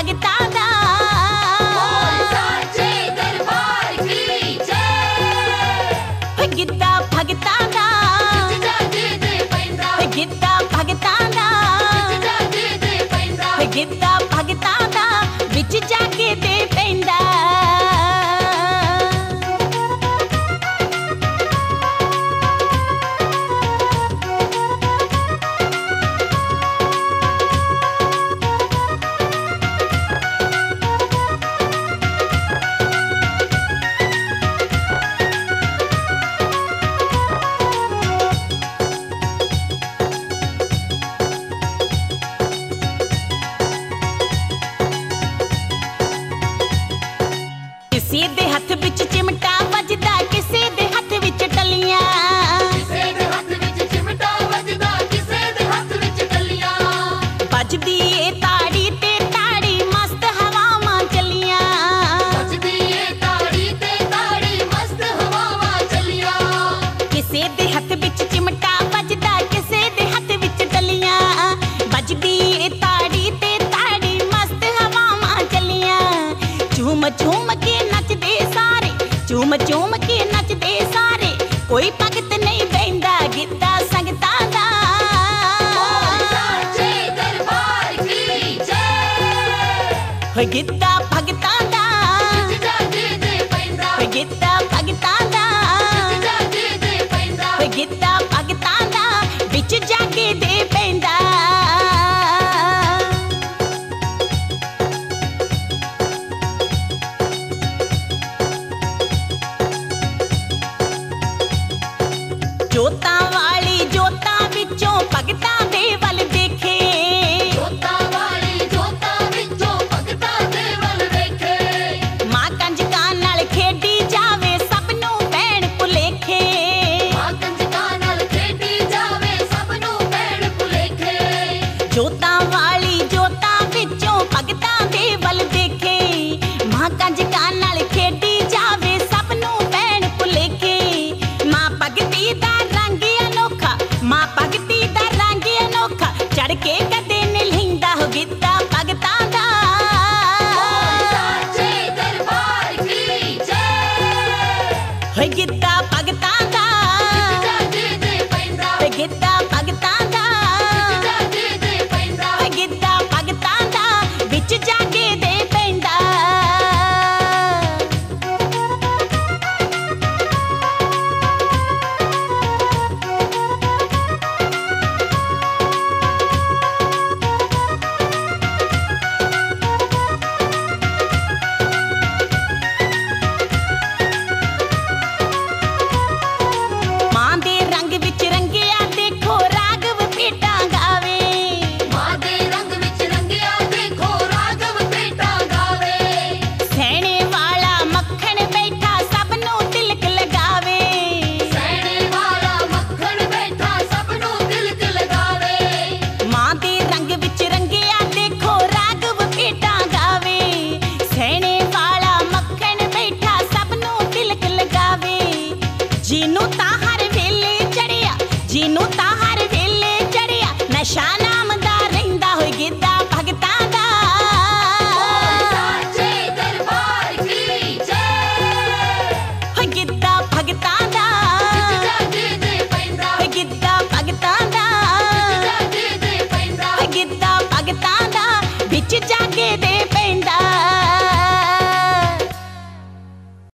भगता दा साचे दरबार की जय। गिद्दा भगता दा गिद्दा भगता दा गिद्दा भगता दा विच जाके दे पैंदा। किसे दे हथ विच चिमटा वजदा किसे दे हथ विच टलियां किसे दे हथ विच चिमटा वजदा किसे दे हथ विच टलियां। बजदी ए ताड़ी ते ताड़ी मस्त हवावां चलियां बजदी ए ताड़ी ते ताड़ी मस्त हवावां चलियां। किसे दे हथ विच चिमटा वजदा किसे दे हथ विच टलियां बजदी ए ताड़ी ते ताड़ी मस्त हवावां चलियां। झूम झूम के नचदे सारे झूम झूम के नचदे सारे कोई भगत नहीं बहिंदा गिद्दा संगता दा साचे दरबार की जय। गिद्दा भगता दा गिद्दा भगता दा गिद्दा भगता दा विच जाके दे पैंदा।